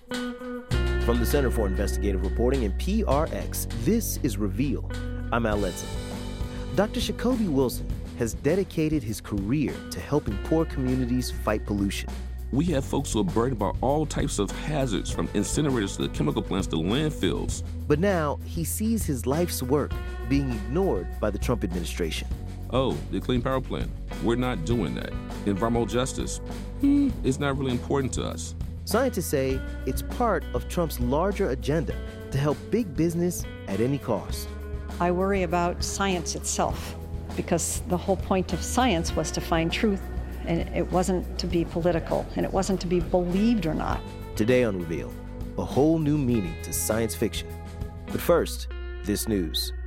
From the Center for Investigative Reporting and PRX, this is Reveal. I'm Al Letson. Dr. Jacoby Wilson has dedicated his career to helping poor communities fight pollution. We have folks who are worried about all types of hazards, from incinerators to chemical plants to landfills. But now he sees his life's work being ignored by the Trump administration. Oh, the Clean Power Plan. We're not doing that. Environmental justice. It's not really important to us. Scientists say it's part of Trump's larger agenda to help big business at any cost. I worry about science itself, because the whole point of science was to find truth, and it wasn't to be political, and it wasn't to be believed or not. Today on Reveal, a whole new meaning to science fiction. But first, this news.